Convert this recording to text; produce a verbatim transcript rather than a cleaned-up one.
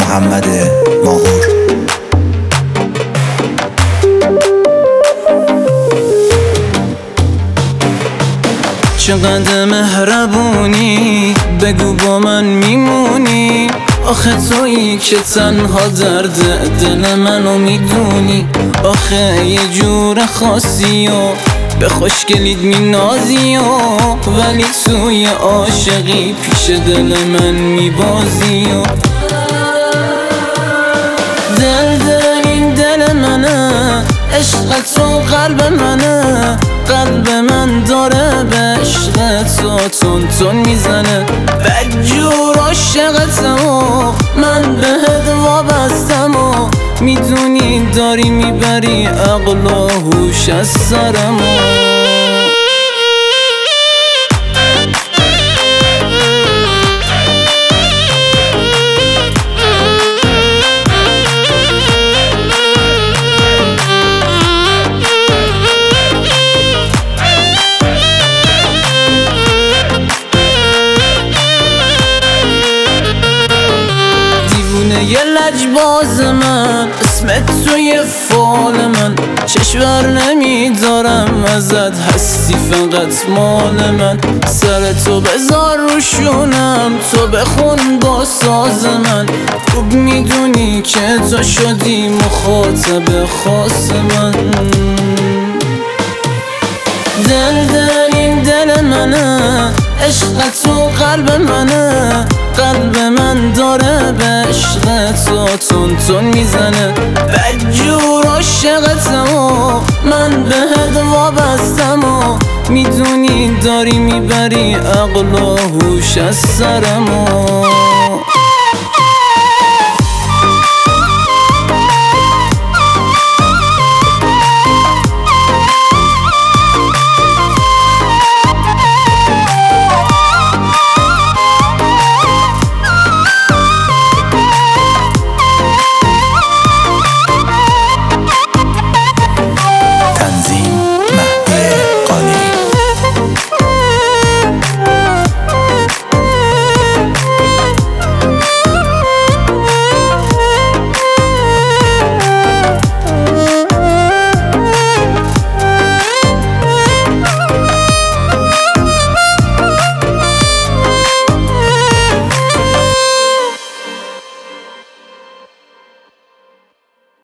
محمد ماهور. چقدر مهربونی، بگو با من میمونی. آخه تویی که تنها درد دل منو میدونی. آخه یه جور خاصی و به خوشگلیت مینازی و ولی توی عاشقی پیش دل من میبازی و دل دل این دل منه، عشق تو قلب منه. قلب من داره به عشق تو تون تون میزنه. بدجور عاشقتم و من بهت وابستم و میدونی داری میبری عقل و هوش از سرم. یه لجباز من، اسمت توی فال من. چشور نمیدارم ازت، هستی فقط مال من. سر تو بذار روشونم، تو بخون با ساز من. خوب میدونی که تو شدی مخاطب خاص من. دل دل این دل منه، عشق تو قلب منه. قلب من داره به عشق تو تون تون میزنه. بدجور عاشقتم و من بهت وابستم و میدونی داری میبری عقل و هوش از سرم.